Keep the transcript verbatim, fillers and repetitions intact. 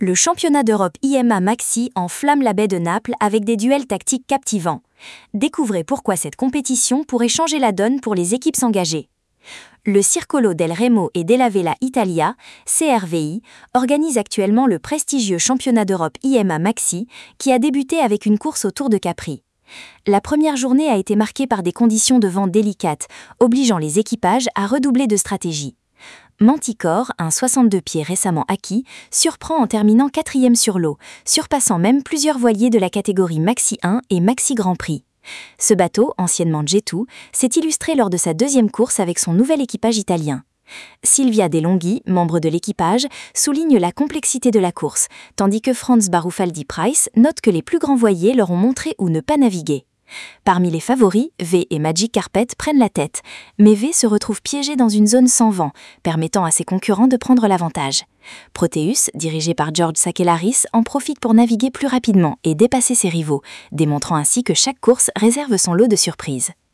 Le championnat d'Europe I M A Maxi enflamme la baie de Naples avec des duels tactiques captivants. Découvrez pourquoi cette compétition pourrait changer la donne pour les équipes engagées. Le Circolo del Remo et della Vela Italia, C R V I, organise actuellement le prestigieux championnat d'Europe I M A Maxi, qui a débuté avec une course autour de Capri. La première journée a été marquée par des conditions de vent délicates, obligeant les équipages à redoubler de stratégie. Manticore, un soixante-deux pieds récemment acquis, surprend en terminant quatrième sur l'eau, surpassant même plusieurs voiliers de la catégorie Maxi un et Maxi Grand Prix. Ce bateau, anciennement Getù, s'est illustré lors de sa deuxième course avec son nouvel équipage italien. Silvia De Longhi, membre de l'équipage, souligne la complexité de la course, tandis que Franz Barufaldi Price note que les plus grands voiliers leur ont montré où ne pas naviguer. Parmi les favoris, V et Magic Carpet prennent la tête, mais V se retrouve piégé dans une zone sans vent, permettant à ses concurrents de prendre l'avantage. Proteus, dirigé par George Sakellariss, en profite pour naviguer plus rapidement et dépasser ses rivaux, démontrant ainsi que chaque course réserve son lot de surprises.